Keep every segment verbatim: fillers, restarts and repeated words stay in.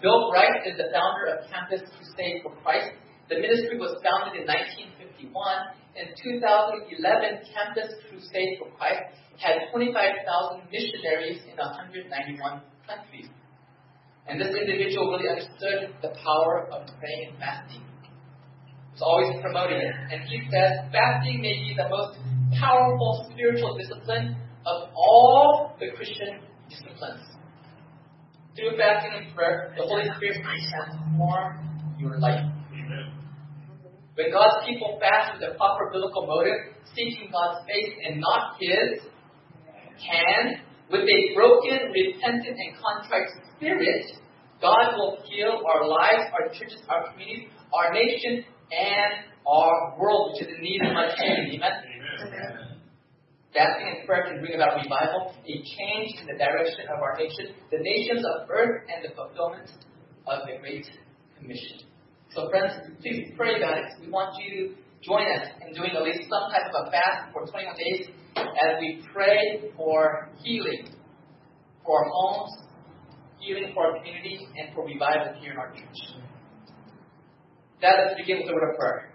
Bill Bright is the founder of Campus Crusade for Christ. The ministry was founded in nineteen fifty-one. In two thousand eleven, Campus Crusade for Christ had twenty-five thousand missionaries in one hundred ninety-one countries. And this individual really understood the power of praying and fasting. He was always promoting it. And he says, fasting may be the most powerful spiritual discipline of all the Christian disciplines. Through fasting and prayer, the Holy Spirit can transform your life. Amen. When God's people fast with a proper biblical motive, seeking God's face and not His, can, with a broken, repentant, and contrite spirit, God will heal our lives, our churches, our communities, our nation, and our world, which is in need of much healing. Amen? Amen. Fasting and prayer can bring about revival, a change in the direction of our nation, the nations of earth, and the fulfillment of the Great Commission. So friends, please pray about it. We want you to join us in doing at least some type of a fast for twenty-one days as we pray for healing for our homes, healing for our community, and for revival here in our church. That let's begin with a word of prayer.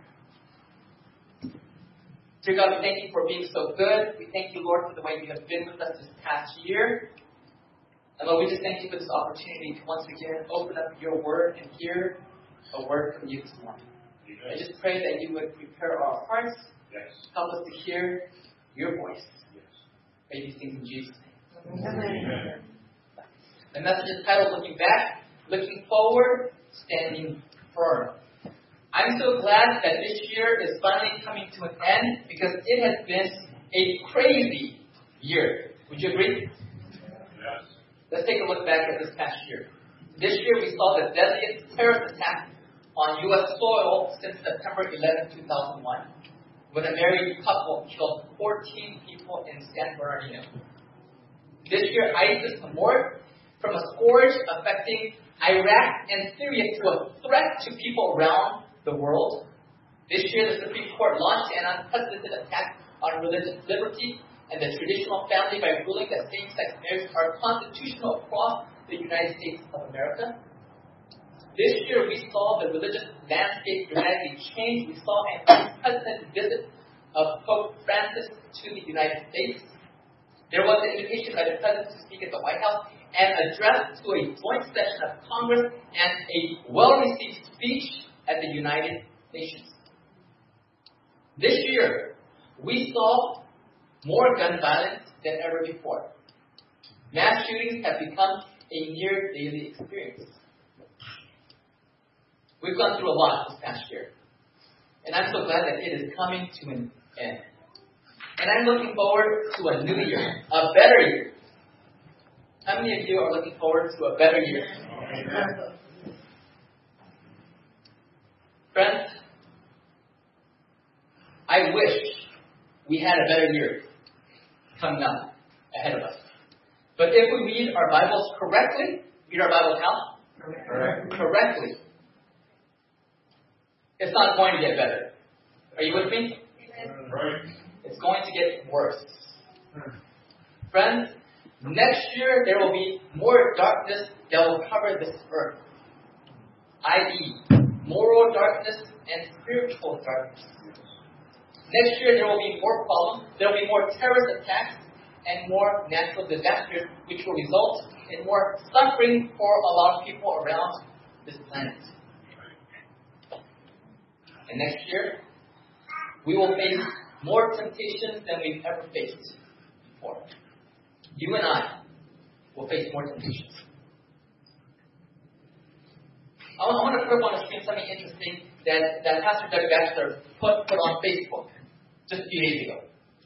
Dear God, we thank you for being so good. We thank you, Lord, for the way you have been with us this past year. And Lord, we just thank you for this opportunity to once again open up your word and hear a word from you this morning. Amen. I just pray that you would prepare our hearts. Yes. Help us to hear your voice. Yes. Pray these things in Jesus' name. Amen. Amen. The message is titled, Looking Back, Looking Forward, Standing Firm. I'm so glad that this year is finally coming to an end because it has been a crazy year. Would you agree? Yes. Let's take a look back at this past year. This year we saw the deadliest terrorist attack on U S soil since September eleventh, two thousand one, when a married couple killed fourteen people in San Bernardino. This year ISIS morphed from a scourge affecting Iraq and Syria to a threat to people around the world. This year, the Supreme Court launched an unprecedented attack on religious liberty and the traditional family by ruling that same-sex marriages are constitutional across the United States of America. This year, we saw the religious landscape dramatically change. We saw an unprecedented visit of Pope Francis to the United States. There was an invitation by the President to speak at the White House and address to a joint session of Congress and a well-received speech at the United Nations. This year, we saw more gun violence than ever before. Mass shootings have become a near daily experience. We've gone through a lot this past year. And I'm so glad that it is coming to an end. And I'm looking forward to a new year, a better year. How many of you are looking forward to a better year? Amen. Friends, I wish we had a better year coming up ahead of us. But if we read our Bibles correctly, read our Bibles how? Correct. Correctly, it's not going to get better. Are you with me? Right. It's going to get worse. Friends, next year there will be more darkness that will cover this earth, that is, moral darkness and spiritual darkness. Next year there will be more problems, there will be more terrorist attacks, and more natural disasters, which will result in more suffering for a lot of people around this planet. And next year, we will face more temptations than we've ever faced before. You and I will face more temptations. I want to put up on the screen something interesting that, that Pastor Doug Batchelor put, put on Facebook just a few days ago.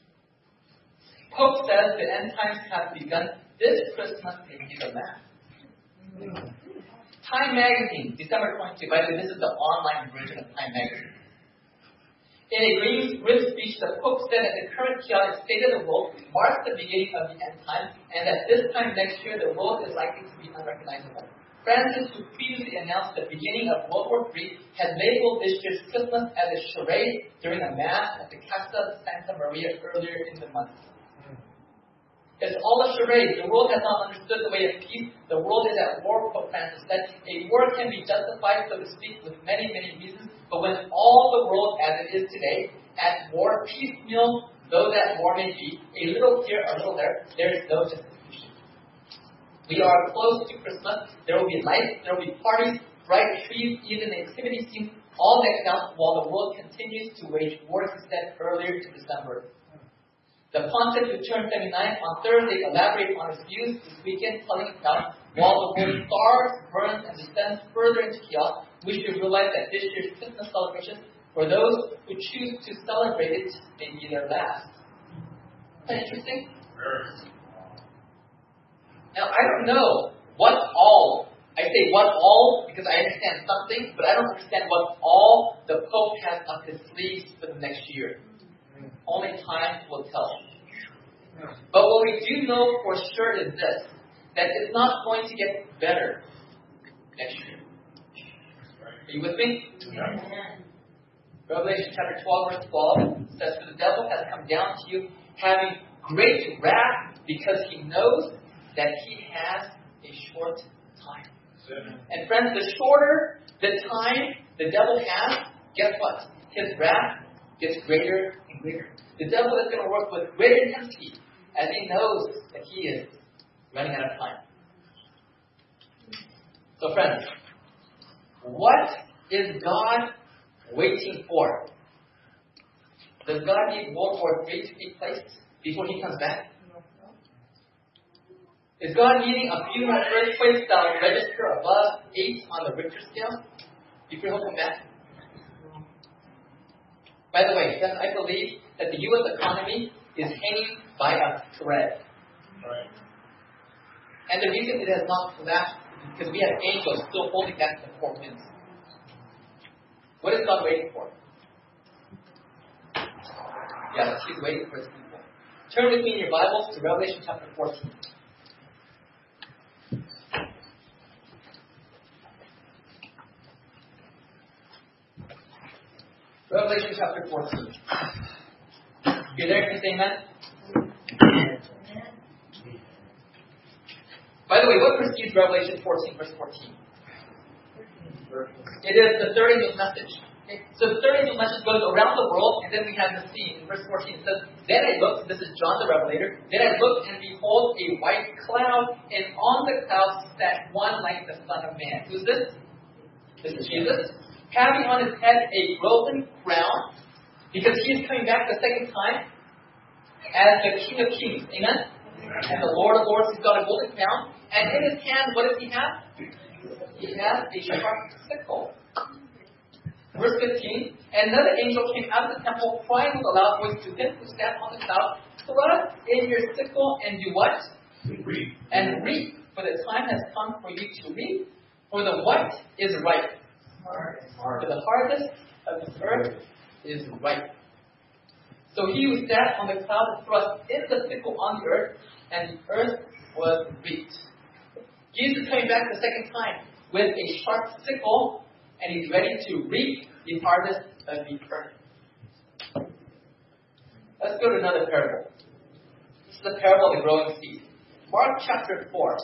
Pope says the end times have begun this Christmas in the land. Time Magazine, December twenty-second. By the way, this is the online version of Time Magazine. In a written speech, the Pope said that the current chaotic state of the world marks the beginning of the end time, and that this time next year the world is likely to be unrecognizable. Francis, who previously announced the beginning of World War Three, had labeled this year's Christmas as a charade during a mass at the Casa Santa Maria earlier in the month. It's all a charade. The world has not understood the way of peace. The world is at war, Pope Francis said. A war can be justified, so to speak, with many, many reasons. But when all the world as it is today, at war, piecemeal, though that war may be, a little here, a little there, there is no justification. We are close to Christmas. There will be lights, there will be parties, bright trees, even the activity scenes, all decked out, while the world continues to wage war, he said earlier in December. The Pontiff, who turned seventy-nine on Thursday, elaborated on his views this weekend, telling us that while the world starves, burns, and descends further into chaos, we should realize that this year's Christmas celebration, for those who choose to celebrate it, may be their last. Isn't that interesting? Now, I don't know what all, I say what all because I understand something, but I don't understand what all the Pope has up his sleeves for the next year. Only time will tell. But what we do know for sure is this, that it's not going to get better next year. Are you with me? Yeah. Revelation chapter twelve, verse twelve says, "For the devil has come down to you, having great wrath, because he knows that he has a short time." And friends, the shorter the time the devil has, guess what? His wrath gets greater and greater. The devil is going to work with greater intensity as he knows that he is running out of time. So friends, what is God waiting for? Does God need World War Three to take place before he comes back? Is God needing a few more earthquakes that will register above eight on the Richter scale before he'll come back? By the way, then I believe that the U S economy is hanging by a thread. Right. And the reason it has not collapsed is because we have angels still holding back the four winds. What is God waiting for? Yes, he's waiting for his people. Turn with me in your Bibles to Revelation chapter fourteen. Revelation chapter fourteen. You're there, can you say amen? By the way, what precedes Revelation fourteen, verse fourteen? It is the third angel message. Okay? So the third angel message goes around the world, and then we have the scene. In verse fourteen, it says, "Then I looked," this is John the Revelator, "then I looked, and behold, a white cloud, and on the cloud sat one like the Son of Man." Who's this? This is Jesus. "Having on his head a golden crown," because he is coming back the second time as the King of Kings. Amen? Amen. And the Lord of Lords, he's got a golden crown. And in his hand, what does he have? He has a sharp sickle. Verse fifteen, "And another angel came out of the temple, crying with a loud voice to him who sat on the cloud, Thrust in your sickle and do what? Reap. And reap, for the time has come for you to reap, for the what is ripe. For the harvest of the earth is ripe." So he who sat on the cloud thrust in the sickle on the earth, and the earth was reaped. Jesus is coming back the second time with a sharp sickle, and he's ready to reap the harvest of the earth. Let's go to another parable. This is the parable of the growing seed. Mark chapter four.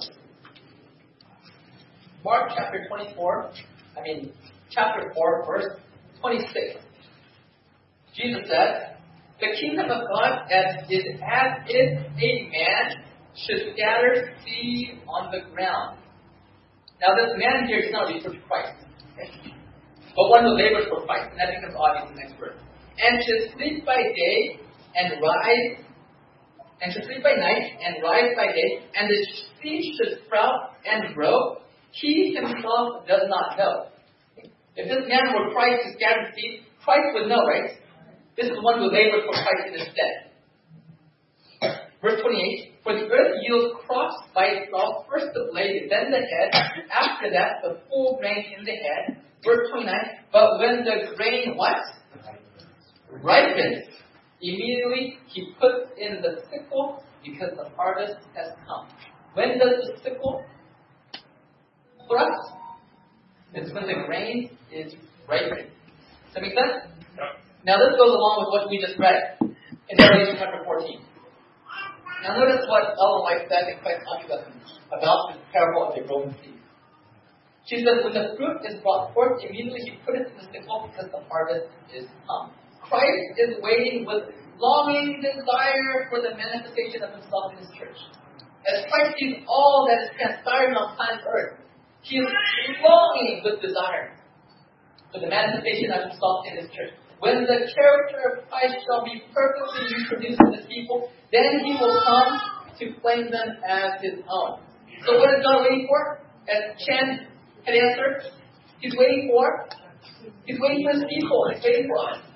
Mark chapter twenty-four. I mean, chapter four, verse twenty-six. Jesus said, "The kingdom of God is as if a man should scatter seed on the ground." Now, this man here is not referred to Christ, okay? But one who labors for Christ, and that becomes obvious in the next verse. "And should sleep by day and rise, and should sleep by night and rise by day, and the seed should sprout and grow. He himself does not know." If this man were Christ who scattered seed, Christ would know, right? This is one who labors for Christ in his stead. Verse twenty-eight, "For the earth yields crops by itself, first the blade, then the head, after that the full grain in the head." Verse twenty-nine, "But when the grain," what? "Ripens, immediately he puts in the sickle, because the harvest has come." When does the sickle thrust? It's when the grain is ripening. Does that make sense? Yeah. Now this goes along with what we just read in Revelation chapter fourteen. Now notice what Ellen White said in Christ's Army Lesson about the parable of the growing seed. She says, when the fruit is brought forth, immediately he put it in the sickle because the harvest is come. Christ is waiting with longing desire for the manifestation of himself in his church. As Christ sees all that is transpiring on planet Earth, he is longing with desire for the manifestation of himself in his church. When the character of Christ shall be perfectly reproduced in his people, then he will come to claim them as his own. So what is God waiting for? As Chen had answered, he's waiting for? He's waiting for his people. He's waiting for us.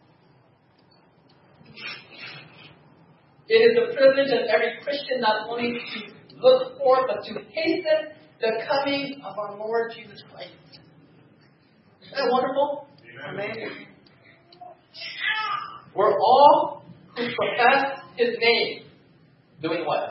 It is the privilege of every Christian not only to look for, but to hasten the coming of our Lord Jesus Christ. Isn't that wonderful? Amen. We're all who profess his name doing what?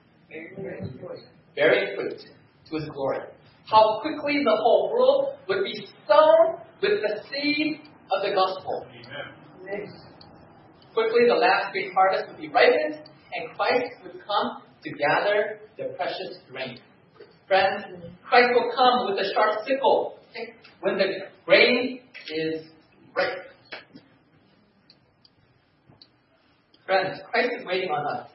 Bearing fruit to his glory. How quickly the whole world would be sown with the seed of the gospel. Amen. Quickly the last great harvest would be ripened, and Christ would come to gather the precious grain. Friends, Christ will come with a sharp sickle when the grain is ripe. Friends, Christ is waiting on us.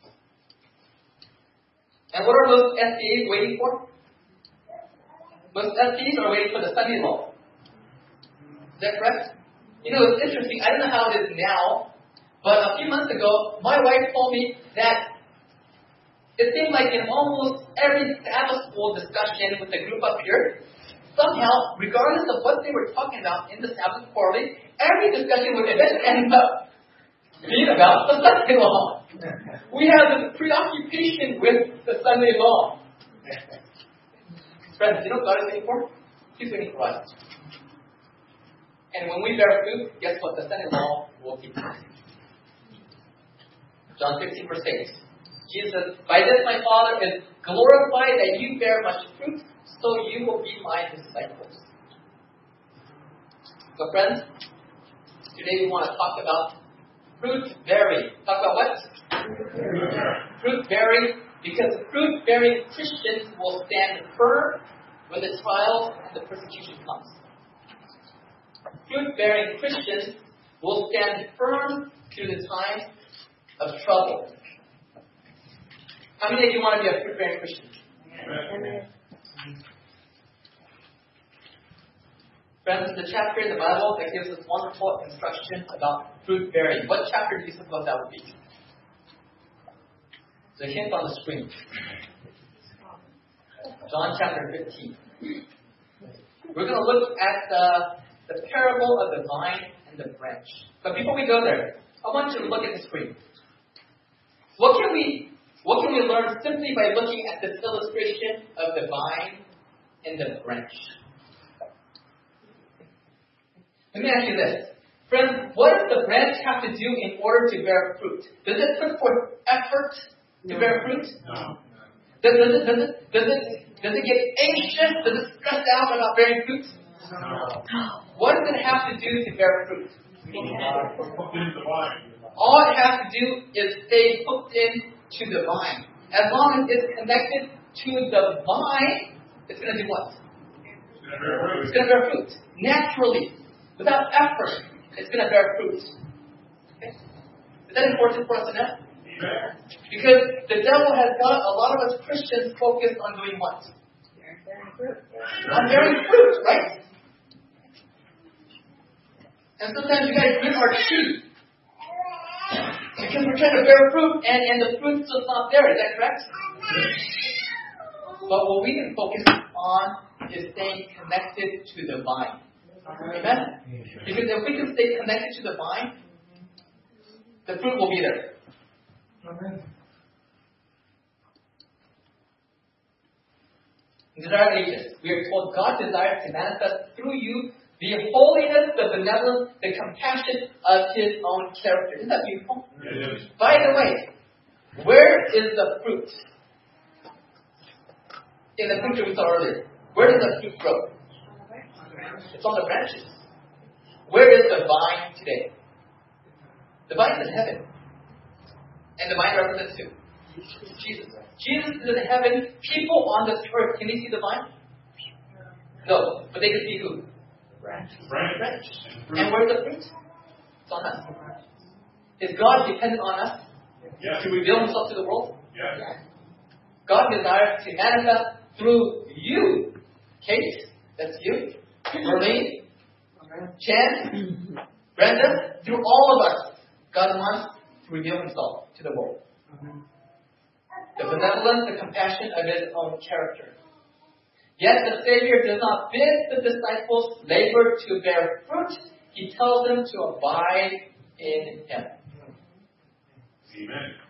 And what are those S D As waiting for? Most S D As are waiting for the Sunday law. Is that correct? You know, it's interesting. I don't know how it is now, but a few months ago, my wife told me that it seemed like in almost every Sabbath school discussion with the group up here, somehow, regardless of what they were talking about in the Sabbath quarterly, every discussion would eventually end up being about the Sunday law. We have this preoccupation with the Sunday law. Friends, you know what God is waiting for? He's waiting for us. And when we bear fruit, guess what? The Sunday law will keep us. John fifteen, verse eight. Jesus says, by this my Father is glorified that you bear much fruit, so you will be my disciples. So friends, today we want to talk about fruit bearing. Talk about what? Fruit bearing, because fruit bearing Christians will stand firm when the trials and the persecution comes. Fruit bearing Christians will stand firm through the times of trouble. How many of you want to be a fruit bearing Christian? Amen. Friends, it's a chapter in the Bible that gives us wonderful instruction about fruit bearing. What chapter do you suppose that would be? The hint on the screen. John chapter fifteen. We're going to look at the, the parable of the vine and the branch. But before we go there, I want you to look at the screen. What can we what can we learn simply by looking at this illustration of the vine and the branch? Let me ask you this. Friends, what does the branch have to do in order to bear fruit? Does it put forth effort to bear fruit? No. Does, does, it, does, it, does, it, does it get anxious? Does it stress out about bearing fruit? No. What does it have to do to bear fruit? All it has to do is stay hooked in to the vine. As long as it's connected to the vine, it's going to do what? It's going to bear fruit. Naturally. Without effort, it's going to bear fruit. Okay? Is that important for us to know? Yeah. Because the devil has got a lot of us Christians focused on doing what? Bearing fruit. On bearing fruit, right? And sometimes we got to grit our teeth. Because we're trying to bear fruit and, and the fruit's just not there. Is that correct? But what we can focus on is staying connected to the vine. Amen? Because if we can stay connected to the vine, the fruit will be there. Amen. In Desire of Ages, we are told God desires to manifest through you the holiness, the benevolence, the compassion of His own character. Isn't that beautiful? Yes. By the way, where is the fruit? In the picture we saw earlier, where does the fruit grow? It's on the branches. Where is the vine today? The vine is in heaven. And the vine represents who? Jesus. Jesus is in heaven. People on this earth, can they see the vine? No. But they can see who? Branch. Branch. And where's the fruit? It's on us. Is God dependent on us Yeah. to reveal Himself to the world? Yeah. God desires to manifest through you. Kate, that's you. Marlene, Chen, Brenda, through all of us. God wants to reveal Himself to the world. The benevolence, the compassion of His own character. Yet the Savior does not bid the disciples labor to bear fruit. He tells them to abide in Him. Amen.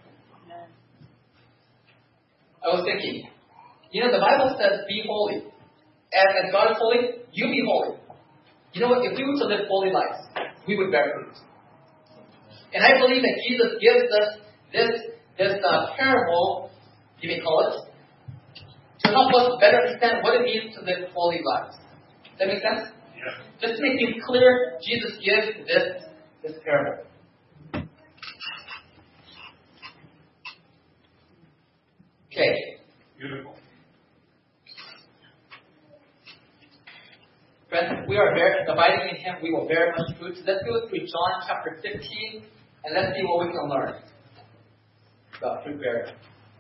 I was thinking, you know, the Bible says, be holy. As, as God is holy, you be holy. You know what? If we were to live holy lives, we would bear fruit. And I believe that Jesus gives us this, this uh, parable, you may call it, to help us better understand what it means to live holy lives. Does that make sense? Yeah. Just to make things clear, Jesus gives this, this parable. Okay. Beautiful. Friends, we are bear, abiding in Him, we will bear much fruit. So let's go through John chapter fifteen, and let's see what we can learn about fruit bearing.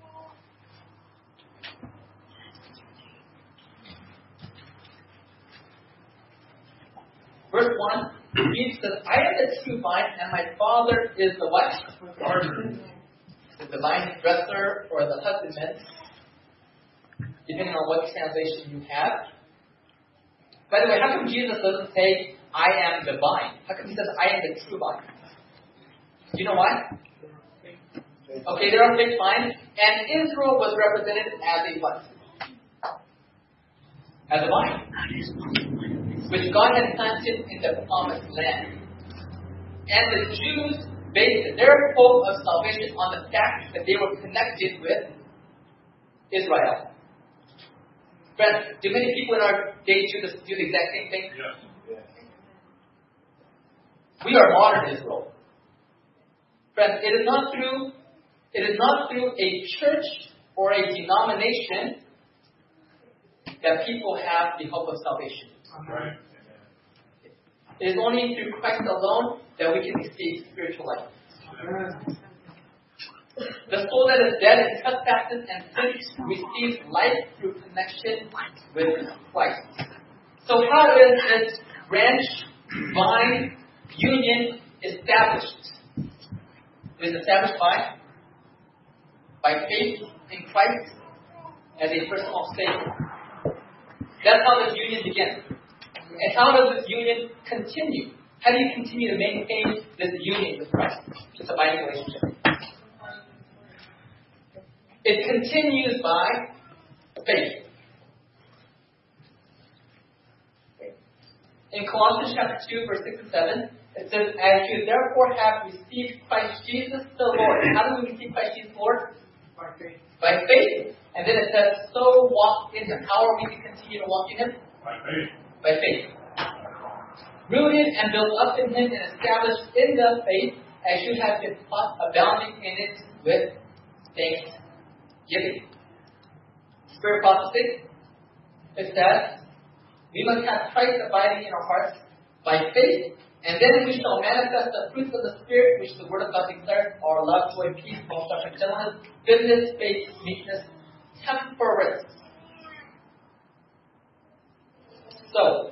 Verse one, Jesus says, I am the true vine, and my Father is the what? Gardener. The vine dresser or the husbandman, depending on what translation you have. By the way, how come Jesus doesn't say, I am the vine? How come He says, I am the true vine? Do you know why? Okay, there are fig vines, and Israel was represented as a what? As a vine, which God had planted in the promised land. And the Jews based their hope of salvation on the fact that they were connected with Israel. Friends, do many people in our day do, this, do the exact same thing? Yeah. We are modern Israel. Friends, it is not through it is not through a church or a denomination that people have the hope of salvation. Right. It is only through Christ alone that we can receive spiritual life. The soul that is dead in trespasses and sins receives life through connection with Christ. So how is this branch, vine, union established? It is established by, by faith in Christ as a personal Savior. That's how this union begins. And how does this union continue? How do you continue to maintain this union with Christ? This abiding relationship. It continues by faith. In Colossians chapter two, verse six and seven, it says, as you therefore have received Christ Jesus the Lord. How do we receive Christ Jesus the Lord? By faith. By faith. And then it says, so walk in Him. How are we to continue to walk in Him? By faith. By faith. Rooted and built up in Him and established in the faith as you have been taught, abounding in it with thanksgiving. Spirit prophecy. It says, we must have Christ abiding in our hearts by faith, and then we shall manifest the fruits of the Spirit, which the Word of God declares are love, joy, peace, long-suffering, gentleness, goodness, faith, meekness, temperance. So,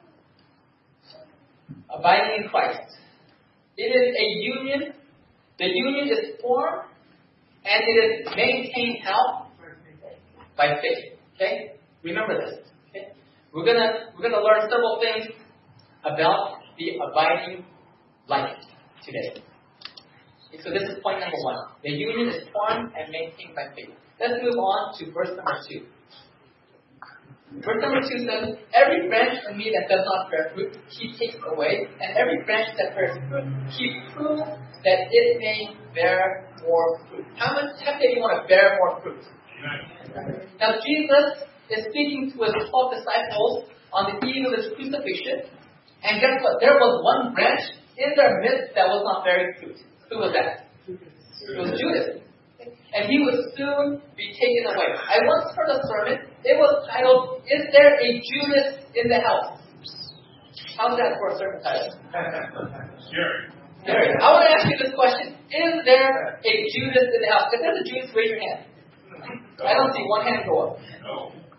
abiding in Christ. It is a union. The union is formed, and it is maintained how? By faith. Okay? Remember this. Okay? We're gonna we're gonna learn several things about the abiding life today. Okay, so this is point number one. The union is formed and maintained by faith. Let's move on to verse number two. Verse number two says, every branch in me that does not bear fruit, He takes away, and every branch that bears fruit, He prunes that it may bear more fruit. How much how many of you want to bear more fruit? Amen. Now Jesus is speaking to His twelve disciples on the eve of His crucifixion, and guess what? There was one branch in their midst that was not bearing fruit. Who was that? It was Judas. And he would soon be taken away. I once heard a sermon. It was titled, Is There a Judas in the House? How's that for a sermon title? Scary. Scary. I want to ask you this question. Is there a Judas in the house? If there's a Judas, raise your hand. I don't see one hand go up. No.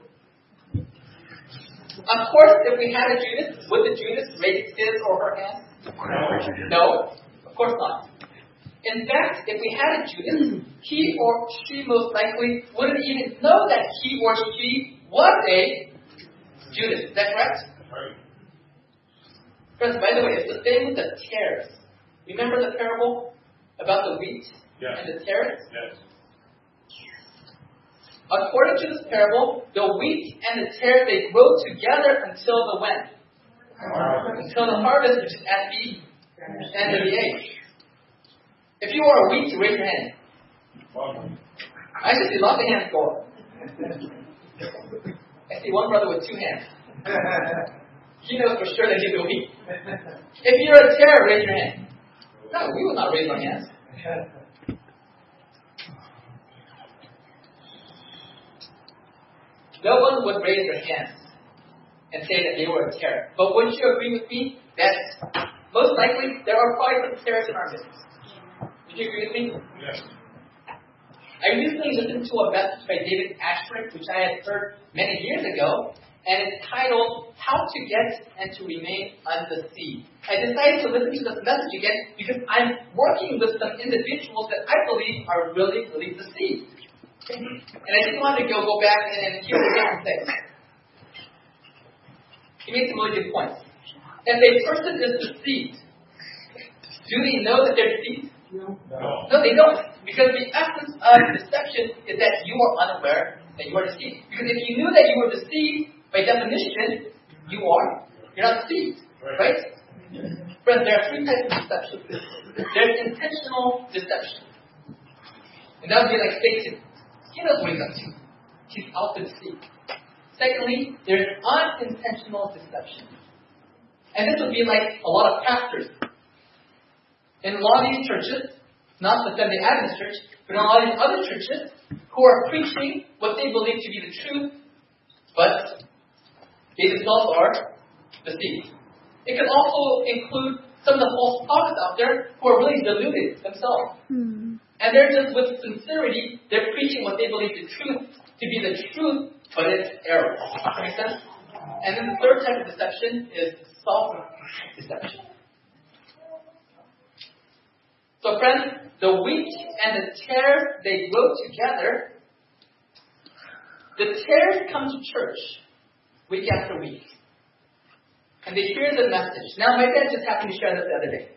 Of course, if we had a Judas, would the Judas raise his or her hand? No. No, of course not. In fact, if we had a Judas, he or she most likely wouldn't even know that he or she was a Judas. Is that correct? Right. Friends, by the way, it's the same with the tares. Remember the parable about the wheat Yes. and the tares? Yes. According to this parable, the wheat and the tares, they grow together until the when? Until the harvest, which is at the end of the age. If you are a wheat, raise your hand. Welcome. I should see lots of hands go up. I see one brother with two hands. He knows for sure that he's a wheat. If you're a tare, raise your hand. No, we will not raise our hands. No one would raise their hands and say that they were a tare. But wouldn't you agree with me that most likely there are probably some tares in our midst? Would you agree with me? Yes. I recently listened to a message by David Ashford, which I had heard many years ago, and it's titled, How to Get and to Remain Undeceived. I decided to listen to this message again because I'm working with some individuals that I believe are really, really deceived. And I didn't want to go, go back and hear what they have to say. He made some really good points. If a person is deceived, do they know that they're deceived? No. No, they don't. Because the essence of deception is that you are unaware that you are deceived. Because if you knew that you were deceived, by definition, you are. You're not deceived. Right? Friends, there are three types of deception. There's intentional deception. And that would be like Satan. He knows what he's up to. He's out to deceive. Secondly, there's unintentional deception. And this would be like a lot of pastors. In a lot of these churches, not the Seventh-day Adventist Church, but in a lot of these other churches who are preaching what they believe to be the truth, but they themselves are deceived. It can also include some of the false prophets out there who are really deluded themselves. Mm. And they're just with sincerity, they're preaching what they believe the truth to be the truth, but it's error. Make sense? And then the third type of deception is self-deception. So friends, the wheat and the tares, they grow together. The tares come to church week after week. And they hear the message. Now, my dad just happened to share this the other day.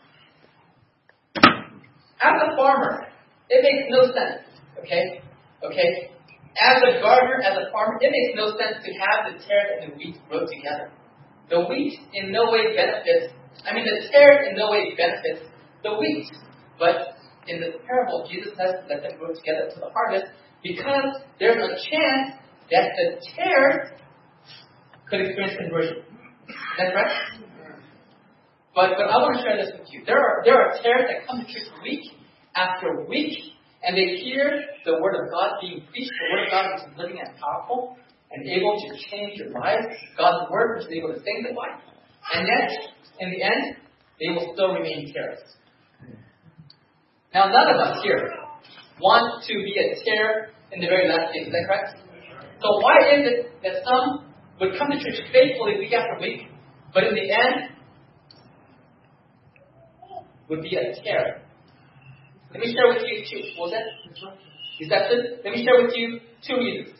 As a farmer, it makes no sense, okay? Okay? As a gardener, as a farmer, it makes no sense to have the tares and the wheat grow together. The wheat in no way benefits, I mean, the tares in no way benefits the wheat. But in this parable, Jesus says let them grow together to the harvest because there's a chance that the tares could experience conversion. Is that right? But but I want to share this with you. There are there are tares that come to church week after week, and they hear the word of God being preached, the word of God which is living and powerful and able to change your lives, God's word which is able to sanctify. And yet, in the end, they will still remain tares. Now, none of us here want to be a tare in the very last days. Is that correct? So why is it that some would come to church faithfully week after week, but in the end would be a tare? Let me share with you two. What was that? Deception. Let me share with you two reasons.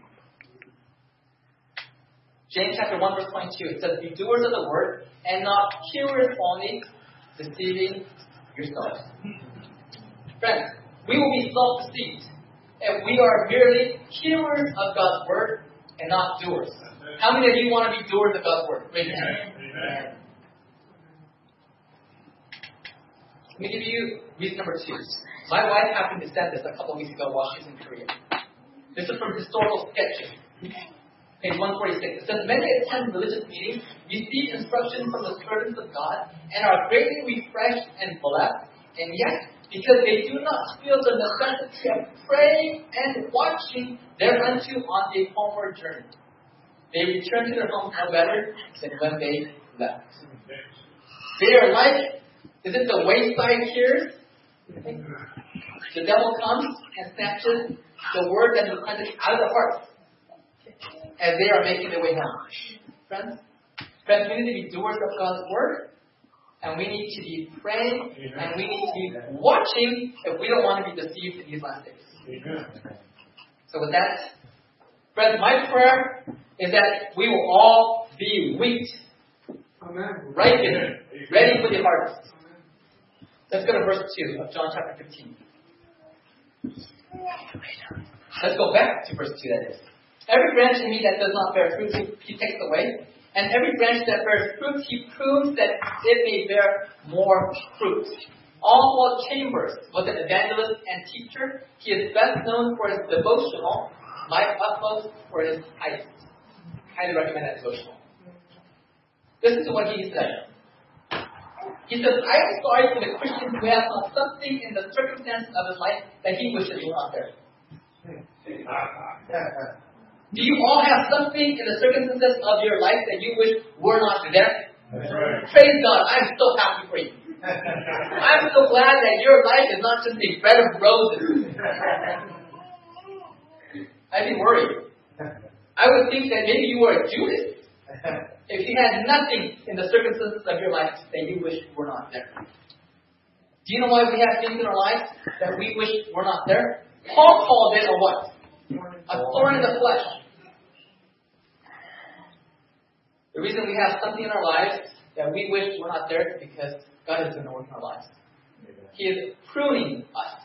James chapter one verse twenty-two. It says, "Be doers of the word and not hearers only, deceiving yourselves." Friends, we will be self-deceived if we are merely hearers of God's word and not doers. How many of you want to be doers of God's word? Raise your hand. Amen. Let me give you reason number two. My wife happened to send this a couple of weeks ago while she was in Korea. This is from Historical Sketches, page one forty-six. It says, "Many attend religious meetings, receive instruction from the servants of God, and are greatly refreshed and blessed, and yet because they do not feel the necessity of praying and watching thereunto on a homeward journey. They return to their homes no better than when they left. They are like, is it the wayside hearers? The devil comes and snatches the word that is planted out of the heart as they are making their way home. Friends, friends, we need to be doers of God's word, and we need to be praying, and we need to be watching if we don't want to be deceived in these last days. Amen. So with that, friends, my prayer is that we will all be wheat, ripened, ready for the harvest. Let's go to verse two of John chapter fifteen. Let's go back to verse two, that is. Every branch in me that does not bear fruit, he takes away. And every branch that bears fruit, he prunes that it may bear more fruit. Oswald Chambers was an evangelist and teacher. He is best known for his devotional, My Utmost for His Highest. Highly recommend that devotional. Listen to what he said. He says, I am sorry for the Christian who has found something in the circumstance of his life that he wishes was not there. Do you all have something in the circumstances of your life that you wish were not there? Right. Praise God. I'm so happy for you. I'm so glad that your life is not just a bed of roses. I'd be worried. I would think that maybe you were a Judas if you had nothing in the circumstances of your life that you wish were not there. Do you know why we have things in our lives that we wish were not there? Paul called it a what? A thorn in the flesh. The reason we have something in our lives that we wish were not there is because God has been working in our lives. He is pruning us.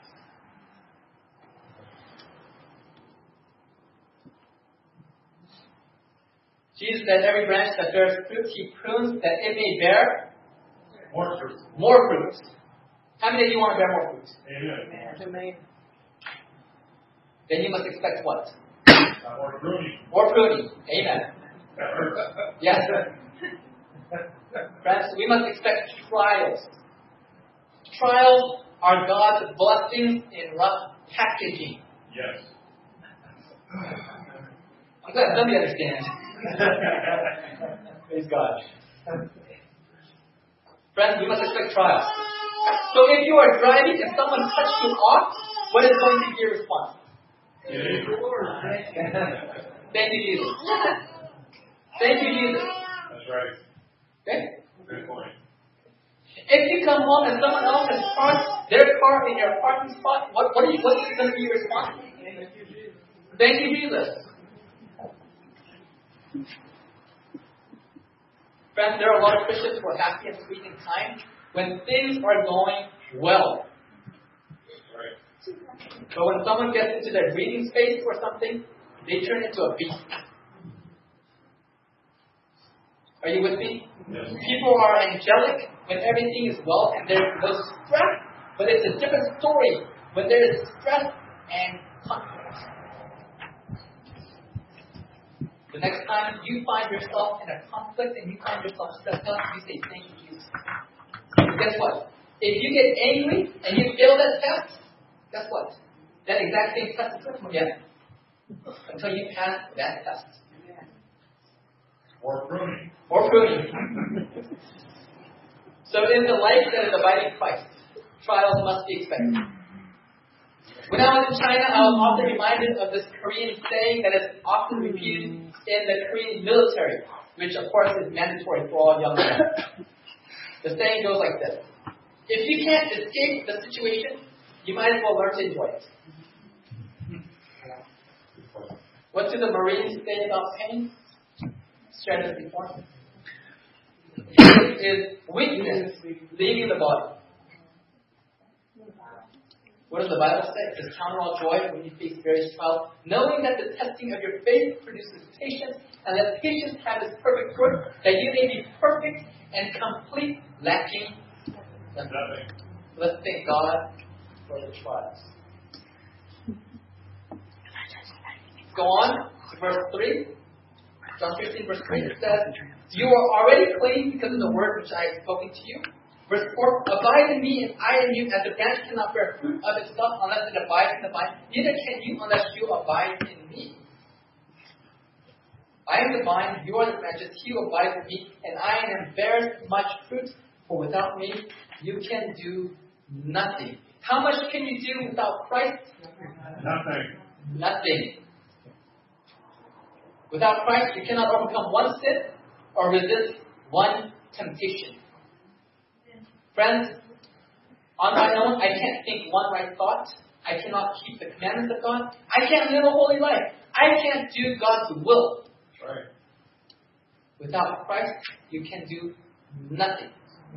Jesus said, every branch that bears fruit, He prunes that it may bear more fruit. More fruit. How many of you want to bear more fruit? Amen. Amen. Then you must expect what? Uh, more pruning. More pruning. Amen. Yes. Friends, we must expect trials. Trials are God's blessings in rough packaging. Yes. I'm glad somebody understands. Praise God. Friends, we must expect trials. So if you are driving and someone cuts you off, what is going to be your response? Thank you, Jesus. Thank you, Jesus. That's right. Okay? Good point. If you come home and someone else has parked their car in your parking spot, what, what, are you, what is going to be your response? Thank you, Jesus. Friends, there are a lot of Christians who are happy and sweet and kind when things are going well. Right. But when someone gets into their breathing space or something, they turn into a beast. Are you with me? Yes. People are angelic when everything is well and there's no stress, but it's a different story when there is stress and conflict. The next time you find yourself in a conflict and you find yourself stressed out, you say, thank you, Jesus. Guess what? If you get angry and you fail that test, guess what? That exact same test is going to come again until you pass that test. Or pruning. Or pruning. So in the life that is abiding Christ, trials must be expected. When I was in China, I was often reminded of this Korean saying that is often repeated in the Korean military, which of course is mandatory for all young men. The saying goes like this. If you can't escape the situation, you might as well learn to enjoy it. What do the Marines say about pain? Shared this before. It is weakness leaving the body. What does the Bible say? It is count all joy when you face various trials, knowing that the testing of your faith produces patience, and that patience has its perfect fruit, that you may be perfect and complete, lacking nothing. Let's thank God for the trials. Go on to verse three. John fifteen, verse three, it says, you are already clean because of the word which I have spoken to you. Verse four, abide in me and I in you, as the branch cannot bear fruit of itself unless it abides in the vine, neither can you unless you abide in me. I am the vine, you are the branches, he who abides in me, and I in him bears much fruit, for without me you can do nothing. How much can you do without Christ? Nothing. Nothing. Without Christ, you cannot overcome one sin or resist one temptation. Friends, on my own, I can't think one right thought. I cannot keep the commandments of God. I can't live a holy life. I can't do God's will. Right. Without Christ, you can do nothing.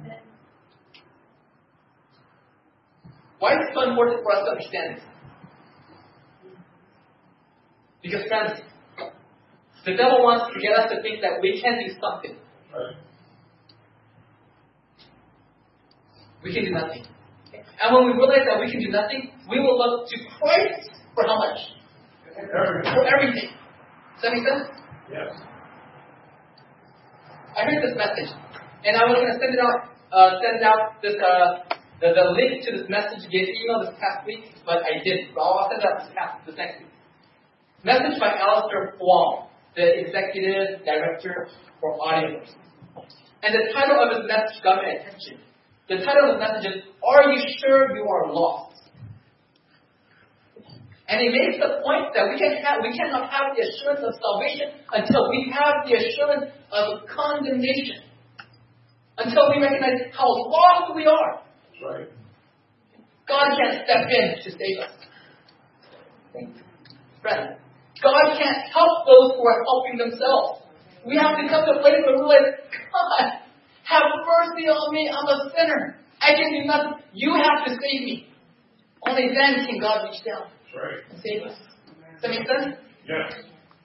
Why is it so important for us to understand this? Because, friends, the devil wants to get us to think that we can do something. Right. We can do nothing. And when we realize that we can do nothing, we will look to Christ for how much? Everything. For everything. Does that make sense? Yes. I heard this message, and I was going to send it out, uh, send out this, uh, the, the link to this message via email this past week, but I didn't. So I'll send it out this past, this next week. Message by Alistair Huang, the executive director for Audiobooks. And the title of his message got my attention. The title of the message is, Are You Sure You Are Lost? And he makes the point that we can have, we cannot have the assurance of salvation until we have the assurance of condemnation. Until we recognize how lost we are. Right. God can't step in to save us. Friends, God can't help those who are helping themselves. We have to come to a place where we realize, God, have mercy on me. I'm a sinner. I can do nothing. You have to save me. Only then can God reach down. Right. And save us. Does that make sense? Yes.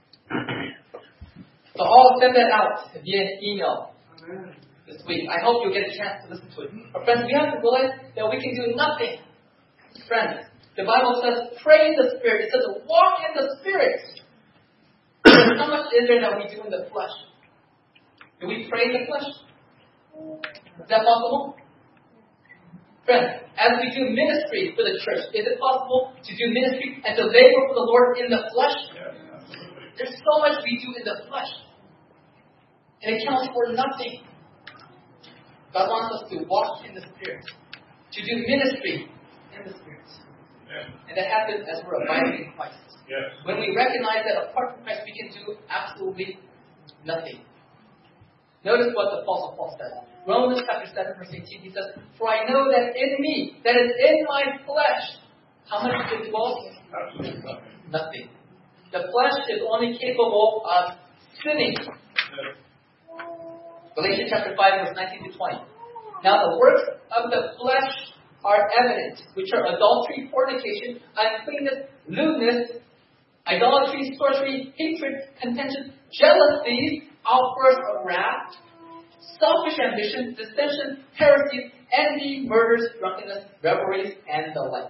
So I'll send that out via email this week. I hope you'll get a chance to listen to it. But friends, we have to realize that we can do nothing. Friends, the Bible says, pray in the Spirit. It says, walk in the Spirit. How much is there that we do in the flesh? Do we pray in the flesh? Is that possible? Friends, as we do ministry for the church, is it possible to do ministry and to labor for the Lord in the flesh? Yes, absolutely. There's so much we do in the flesh. And it counts for nothing. God wants us to walk in the Spirit. To do ministry in the Spirit. Yes. And that happens as we're abiding in Christ. Yes. When we recognize that apart from Christ we can do absolutely nothing. Notice what the Apostle Paul says. Romans chapter seven, verse eighteen, he says, For I know that in me, that is in my flesh, how much is it dwells? Absolutely nothing. Nothing. The flesh is only capable of sinning. Yes. Galatians chapter five, verse nineteen to twenty. Now the works of the flesh are evident, which are adultery, fornication, uncleanness, lewdness, idolatry, sorcery, hatred, contention, jealousy, outbursts of wrath, selfish ambition, dissension, heresy, envy, murders, drunkenness, revelries, and the like.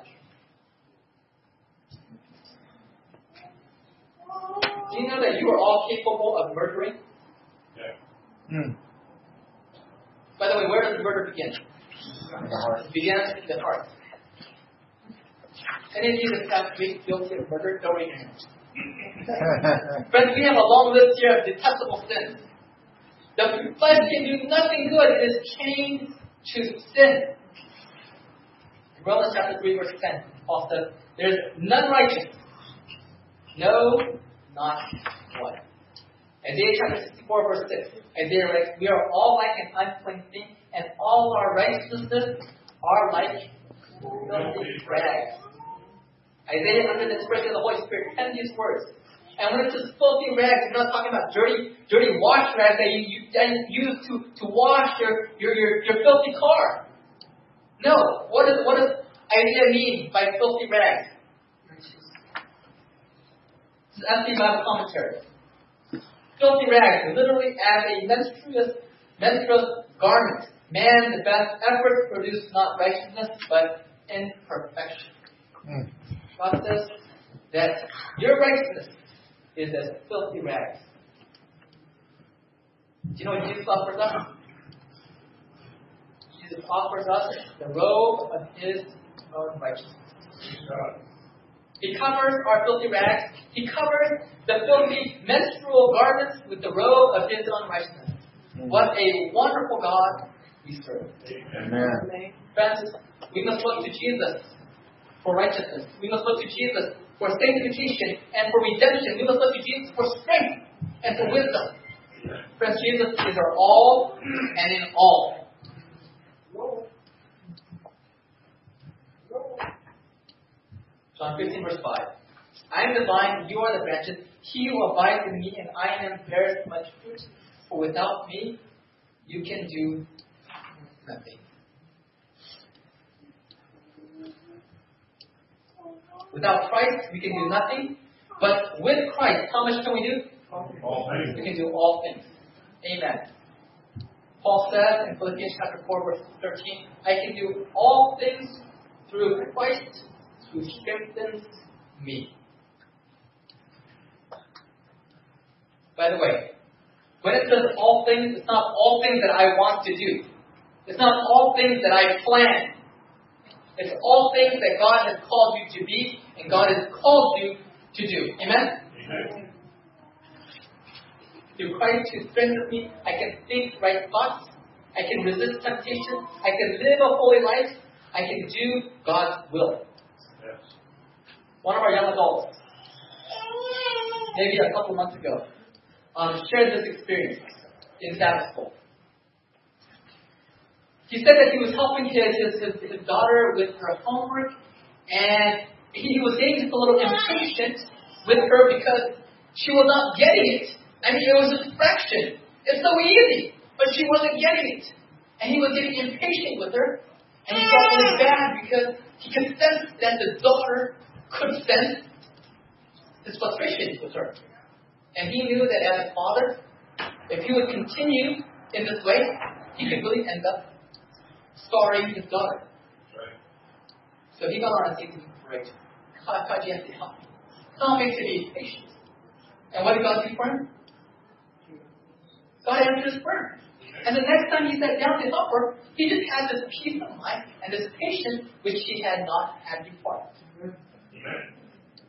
Do you know that you are all capable of murdering? Yeah. Mm. By the way, where does murder begin? The heart. It begins in the heart. Any of you that have been guilty of murder, don't raise your hands. Friends, we have a long list here of detestable sins. The flesh can do nothing good. It is chained to sin. In Romans chapter three, verse ten, Paul says, There is none righteous. No, not one. Isaiah chapter sixty-four, verse six. Isaiah writes, We are all like an unclean thing, and all our righteousnesses are like filthy rags. Isaiah, under the inspiration of the Holy Spirit, penned these words. And when it says filthy rags, it's not talking about dirty, dirty wash rags that you, you, that you use to, to wash your, your, your, your filthy car. No. What, is, what does Isaiah mean by filthy rags? This is M T Bible commentary. Filthy rags, literally as a menstruous, menstruous garment. Man, the best efforts produce not righteousness, but imperfection. Mm. God says that your righteousness is as filthy rags. Do you know what Jesus offers us? Jesus Jesus offers us the robe of His own righteousness. He covers our filthy rags. He covers the filthy menstrual garments with the robe of His own righteousness. What a wonderful God we serve. Amen. Friends, we must look to Jesus for righteousness. We must look to Jesus for sanctification and for redemption. We must look to Jesus for strength and for wisdom. Friends, Jesus is our all and in all. John fifteen, verse five. I am the vine, you are the branches. He who abides in me and I in him bears much fruit. For without me, you can do nothing. Without Christ, we can do nothing. But with Christ, how much can we do? All things. We can do all things. Amen. Paul says in Philippians chapter four, verse thirteen, I can do all things through Christ who strengthens me. By the way, when it says all things, it's not all things that I want to do. It's not all things that I plan. It's all things that God has called you to be and God has called you to do. Amen? Amen. Through Christ who strengthens me, I can think right thoughts. I can resist temptation. I can live a holy life. I can do God's will. Yes. One of our young adults, maybe a couple months ago, um, shared this experience in Sabbath school. He said that he was helping his, his, his, his daughter with her homework, and he was getting just a little impatient with her because she was not getting it. I mean, it was a fraction. It's so easy, but she wasn't getting it. And he was getting impatient with her, and he felt really bad because he could sense that the daughter could sense his frustration with her. And he knew that as a father, if he would continue in this way, he could really end up scarring his daughter. Right. So he got on and said, great. God, God, you have to help me. Help me to be patient. And what did God do for him? God answered his prayer. And the next time he sat down to help her, he just had this peace of mind and this patience which he had not had before. Amen.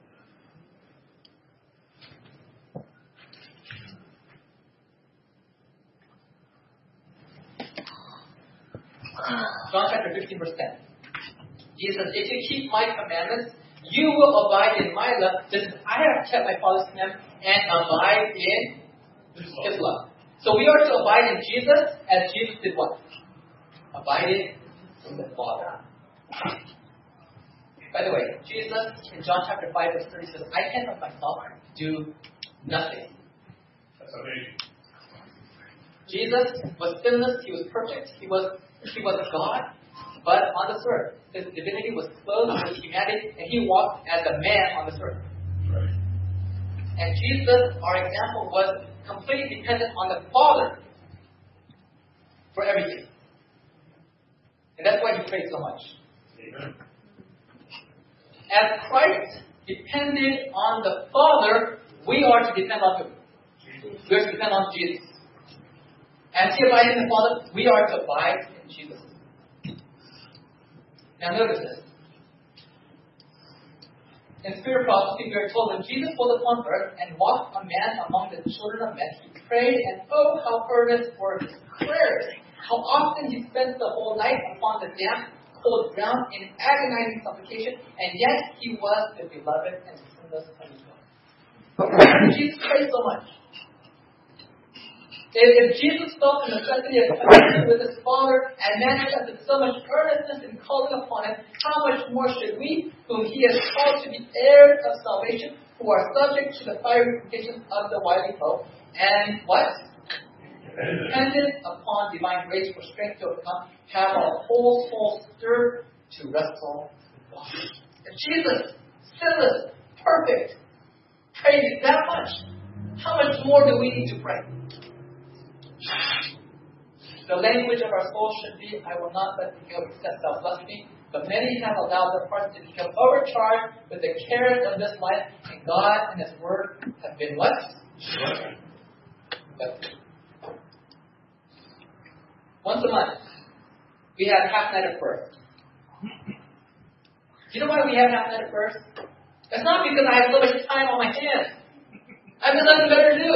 John chapter fifteen, verse ten. Jesus says, if you keep my commandments, you will abide in my love, just as I have kept my Father's commandments and abide in his love. So we are to abide in Jesus as Jesus did what? Abided in the Father. By the way, Jesus in John chapter five, verse thirty says, I can of myself do nothing. That's amazing. Jesus was sinless, he was perfect, he was he was God, but on this earth. His divinity was clothed with humanity, and he walked as a man on this earth. Right. And Jesus, our example, was completely dependent on the Father for everything. And that's why he prayed so much. Amen. As Christ depended on the Father, we are to depend on who? Jesus. We are to depend on Jesus. As he abided in the Father, we are to abide in Jesus. Now notice this. In spirit prophecy, we are told when Jesus was upon earth and walked a man among the children of men, he prayed, and oh, how earnest were his prayers! How often he spent the whole night upon the damp, cold ground in agonizing supplication, and yet he was the beloved and sinless Son of God. Jesus prayed so much. If Jesus felt the necessity of connection with his Father and manifested so much earnestness in calling upon him, how much more should we, whom he has called to be heirs of salvation, who are subject to the fiery temptations of the wily foe, and what? Dependent upon divine grace for strength to overcome, have our whole soul stirred to wrestle with God. If Jesus, sinless, perfect, prayed that much, how much more do we need to pray? The language of our soul should be, I will not let thee go except thou bless me. But many have allowed their hearts to become overcharged with the cares of this life, and God and his word have been what? But once a month, we have half night at first. Do you know why we have half night at first? It's not because I have so much time on my hands. I have nothing better to do.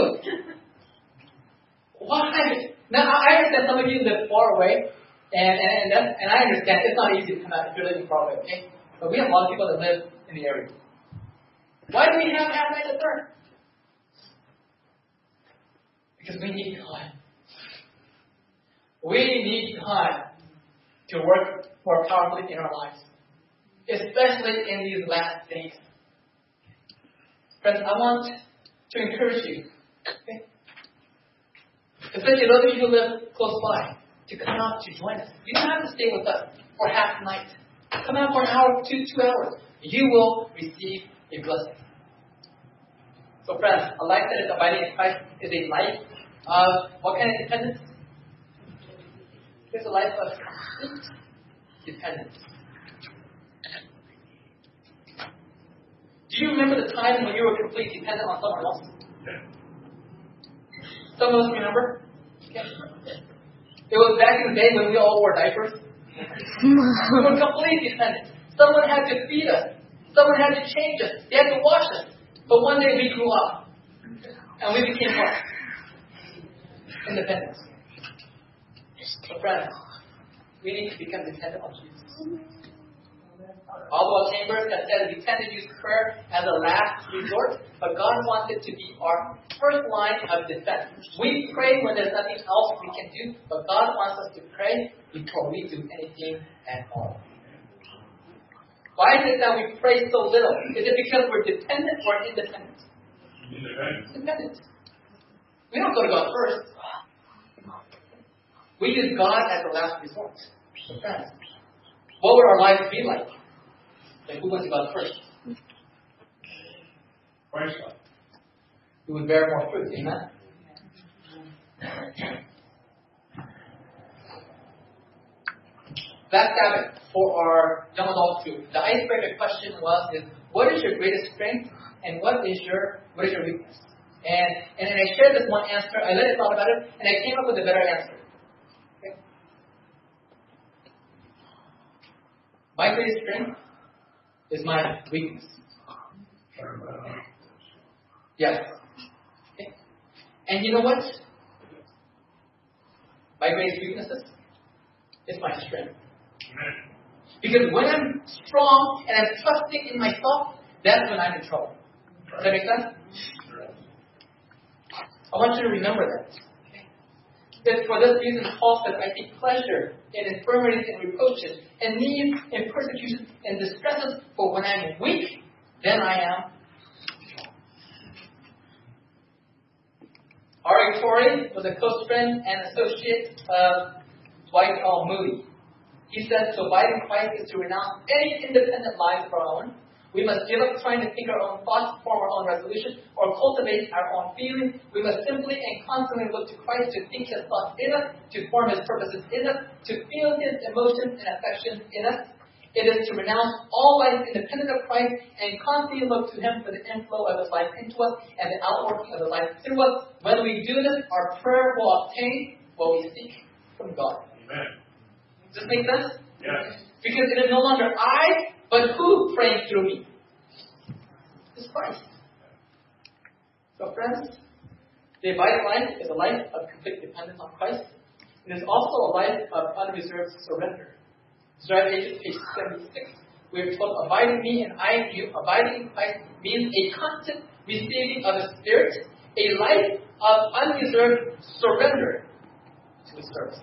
Why? Now, I understand some of you live far away, and and and, that's, and I understand it's not easy to come out if you're living far away, okay? But we have a lot of people that live in the area. Why do we have half night at first? Because we need God. We need God to work more powerfully in our lives, especially in these last days. Friends, I want to encourage you, okay? Especially those of you who live close by, to come out to join us. You don't have to stay with us for half the night. Come out for an hour, two, two hours. You will receive a blessing. So friends, a life that is abiding in Christ is a life of what kind of dependence? It's a life of complete dependence. Do you remember the time when you were completely dependent on someone else? Some of us remember. Okay. It was back in the day when we all wore diapers. We were completely dependent. Someone had to feed us. Someone had to change us. They had to wash us. But one day we grew up. And we became what? Independent. So friends, we need to become dependent on Jesus. Although Chambers has said we tend to use prayer as a last resort, but God wants it to be our first line of defense. We pray when there's nothing else we can do, but God wants us to pray before we do anything at all. Why is it that we pray so little? Is it because we're dependent or independent? Independent. Independent. We don't go to God first. We use God as the last resort. So friends, what would our lives be like? Like who went to God first? Praise God. Who would bear more fruit, amen? Last Sabbath, for our young adult group, the icebreaker question was, is what is your greatest strength and what is your what is your weakness? And and then I shared this one answer, I let it thought about it, and I came up with a better answer. Okay? My greatest strength is my weakness. Yes. Okay. And you know what? My greatest weaknesses is my strength. Because when I'm strong and I'm trusting in myself, that's when I'm in trouble. Does that make sense? I want you to remember that. That for this reason, Paul says, I take pleasure in infirmities and reproaches, and needs and persecutions and distresses, for when I am weak, then I am strong. R A Torrey was a close friend and associate of Dwight L. Moody. He said, to abide in Christ is to renounce any independent lives of our own. We must give up trying to think our own thoughts, form our own resolutions, or cultivate our own feelings. We must simply and constantly look to Christ to think His thoughts in us, to form His purposes in us, to feel His emotions and affections in us. It is to renounce all life independent of Christ and constantly look to Him for the inflow of His life into us and the outworking of His life through us. When we do this, our prayer will obtain what we seek from God. Amen. Does this make sense? Yes. Because it is no longer I, but who prays through me? It's Christ. So friends, the abiding life is a life of complete dependence on Christ. It is also a life of unreserved surrender. Surrender page seventy-six. We are told, abide in me and I in you. Abiding in Christ means a constant receiving of the Spirit, a life of unreserved surrender to His service.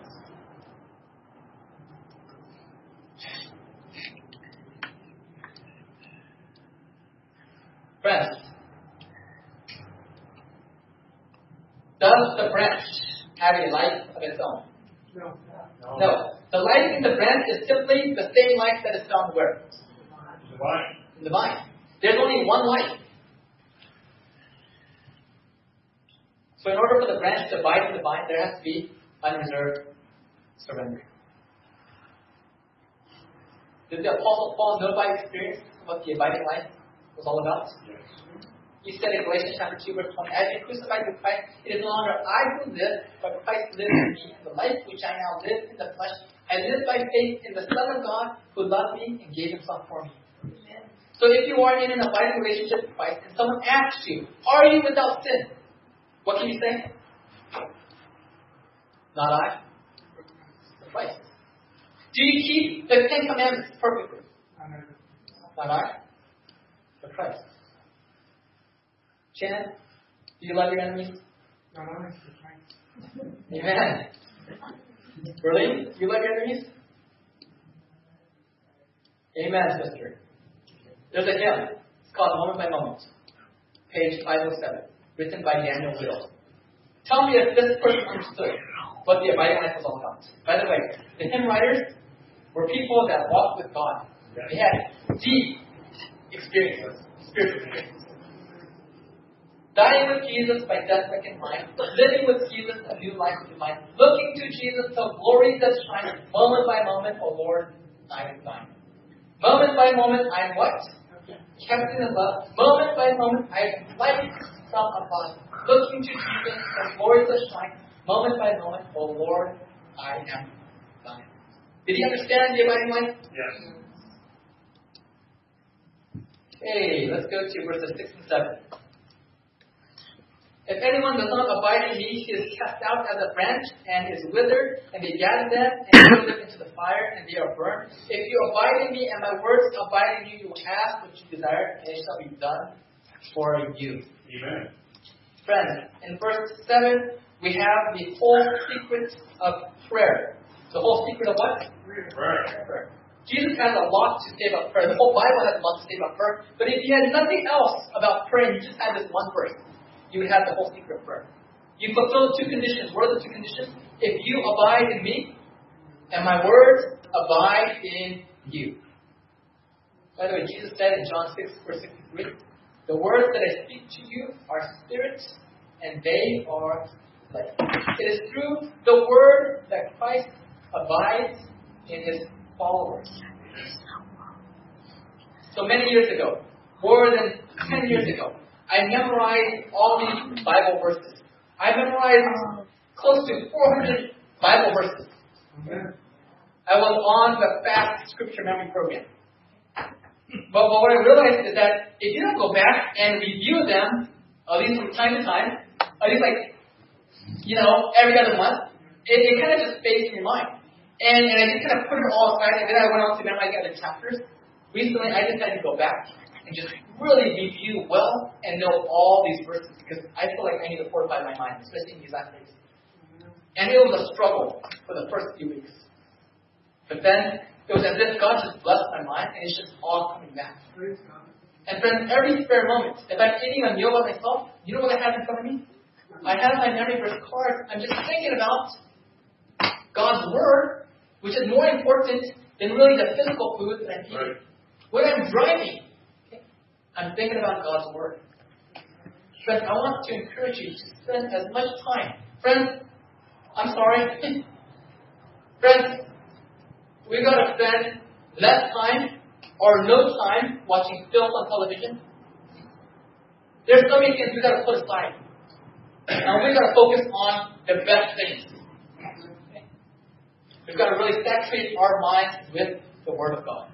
Friends, does the branch have a life of its own? No. No. No. The life in the branch is simply the same life that is found where? The vine. In the vine. There's only one life. So in order for the branch to abide in the vine, there has to be unreserved surrender. Did the Apostle Paul know by experience what the abiding life was all about? Yes. He said in Galatians chapter two, verse twenty, as you crucified with Christ, it is no longer I who live, but Christ lives in me. And the life which I now live in the flesh, I live by faith in the Son of God who loved me and gave himself for me. So if you are in an abiding relationship with Christ and someone asks you, are you without sin? What can you say? Not I. Christ. Do you keep the Ten Commandments perfectly? Not I. But Christ. Shannon, do you love your enemies? Amen. Berlin, do you love your enemies? Amen, sister. There's a hymn. It's called Moment by Moment. Page five oh seven. Written by Daniel Will. Tell me if this person understood what the abiding life was all about. By the way, the hymn writers were people that walked with God. They had deep experiences, spiritual experiences. Dying with Jesus by death reckoned mine, living with Jesus a new life divine, looking to Jesus till glory does shine, moment by moment, O Lord, I am thine. Moment by moment, I am what? Kept in His love. Moment by moment, I am light from above, looking to Jesus till glory does shine, moment by moment, O Lord, I am thine. Did he understand the abiding life? Yes. Okay, let's go to verses six and seven. If anyone does not abide in me, he is cast out as a branch and is withered, and they gather them and throw them into the fire, and they are burned. If you abide in me and my words abide in you, you will ask what you desire, and it shall be done for you. Amen. Friends, in verse seven, we have the whole secret of prayer. The whole secret of what? Prayer. Prayer. Jesus has a lot to say about prayer. The whole Bible has a lot to say about prayer. But if you had nothing else about prayer, and you just had this one verse, you would have the whole secret of prayer. You fulfill two conditions. What are the two conditions? If you abide in me, and my words abide in you. By the way, Jesus said in John six, verse sixty-three, the words that I speak to you are spirit, and they are life. It is through the word that Christ abides in his followers. So many years ago, more than ten years ago, I memorized all these Bible verses. I memorized close to four hundred Bible verses. I was on the fast scripture memory program. But what I realized is that if you don't go back and review them, at least from time to time, at least like, you know, every other month, it, it kind of just fades in your mind. And, and I just kind of put it all aside, and then I went on to memorize the other chapters. Recently, I decided to go back and just really review well and know all these verses, because I feel like I need to fortify my mind, especially in these last days. And it was a struggle for the first few weeks. But then, it was as if God just blessed my mind, and it's just all coming back. And friends, every spare moment, if I'm eating a meal by myself, you know what I have in front of me? I have my memory verse card. I'm just thinking about God's Word, which is more important than really the physical food that I'm eating. Right. When I'm driving, I'm thinking about God's Word. Friends, I want to encourage you to spend as much time. Friends, I'm sorry. Friends, we've got to spend less time or no time watching films on television. There's so many things we've got to put aside. And we've got to focus on the best things. We've got to really saturate our minds with the Word of God.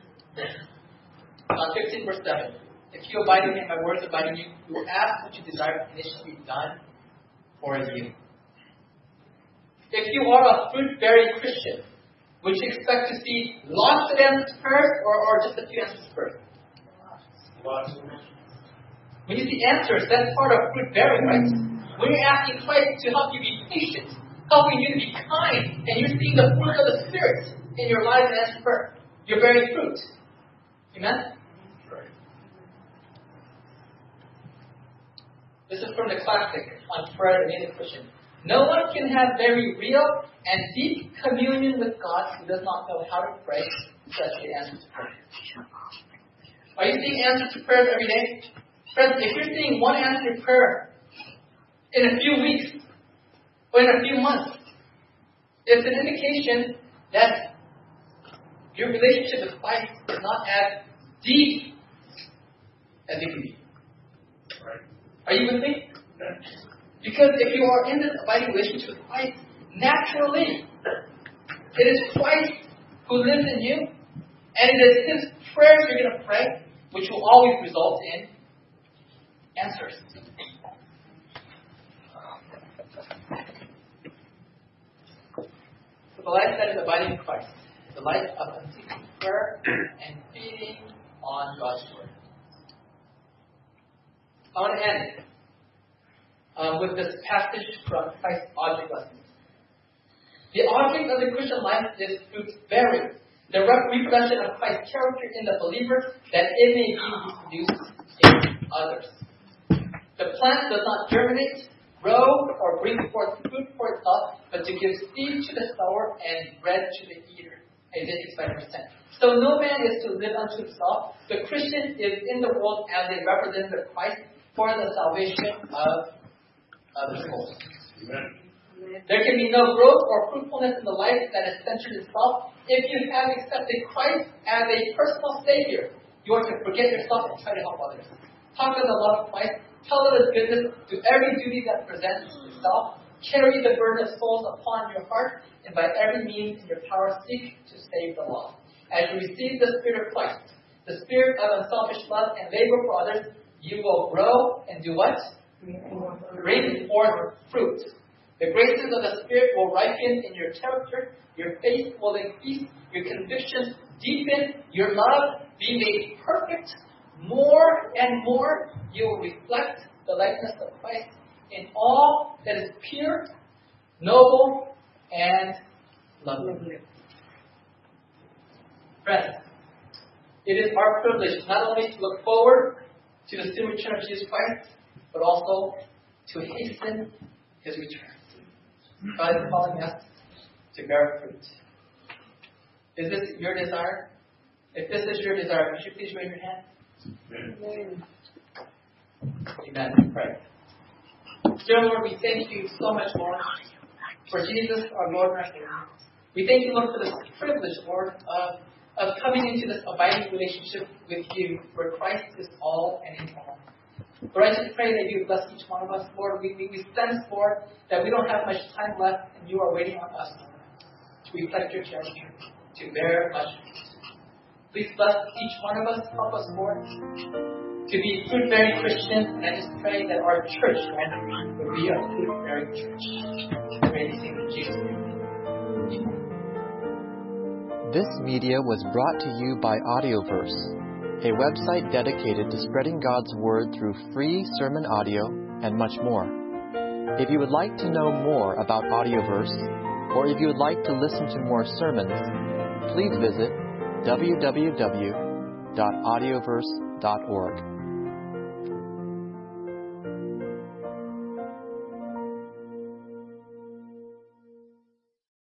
On fifteen verse seven. If you abide in me and my words abide in you, you will ask what you desire, and it shall be done for you. If you are a fruit-bearing Christian, would you expect to see lots of answers first, or, or just a few answers first? Lots. When you see answers, that's part of fruit-bearing, right? When you're asking Christ to help you be patient, helping you to be kind, and you're seeing the fruit of the Spirit in your life and answer prayer, you're bearing fruit. Amen? Right. This is from the classic on prayer and being a Christian. No one can have very real and deep communion with God who does not know how to pray, especially answers to prayer. Are you seeing answers to prayers every day? Friends, if you're seeing one answer to prayer in a few weeks or in a few months, it's an indication that your relationship with Christ is not as deep as it can be. Right. Are you with me? Yeah. Because if you are in this abiding relationship with Christ, naturally, It is Christ who lives in you, and it is His prayers you're going to pray, which will always result in answers. So the life that is abiding in Christ, the life of unceasing prayer and feeding on God's Word. I want to end um, with this passage from Christ's object lessons. The object of the Christian life is fruit bearing, the reproduction of Christ's character in the believer, that it may be reproduced in others. The plant does not germinate, grow, or bring forth fruit for itself, but to give seed to the sower and bread to the eater. Isaiah five percent. So no man is to live unto himself. The Christian is in the world as a representative of Christ for the salvation of other souls. Amen. There can be no growth or fruitfulness in the life that is centered in self. If you have accepted Christ as a personal Savior, you are to forget yourself and try to help others. Talk of the love of Christ. Tell of His goodness. Do every duty that presents itself. Carry the burden of souls upon your heart, and by every means in your power seek to save the lost. As you receive the Spirit of Christ, the Spirit of unselfish love and labor for others, you will grow and do what? Bring forth fruit. The graces of the Spirit will ripen in your character. Your faith will increase. Your convictions deepen. Your love be made perfect. More and more, you will reflect the likeness of Christ in all that is pure, noble, and lovely. Friends, it is our privilege not only to look forward to the soon return of Jesus Christ, but also to hasten His return. God is calling us to bear fruit. Is this your desire? If this is your desire, would you please raise your hand? Amen. Amen. Pray. Dear Lord, we thank you so much, Lord, for Jesus, our Lord and our Savior. We thank you, Lord, for this privilege, Lord, of, of coming into this abiding relationship with you, where Christ is all and in all. Lord, I just pray that you bless each one of us, Lord. We, we, we sense, Lord, that we don't have much time left, and you are waiting on us, Lord, to reflect your character, to bear much fruit. Please bless each one of us. Help us, Lord, to be fruit-bearing Christians. And I just pray that our church, Lord, will be a fruit-bearing church. I pray these things in Jesus' name. Amen. This media was brought to you by Audioverse, a website dedicated to spreading God's Word through free sermon audio and much more. If you would like to know more about Audioverse, or if you would like to listen to more sermons, please visit w w w dot audioverse dot org.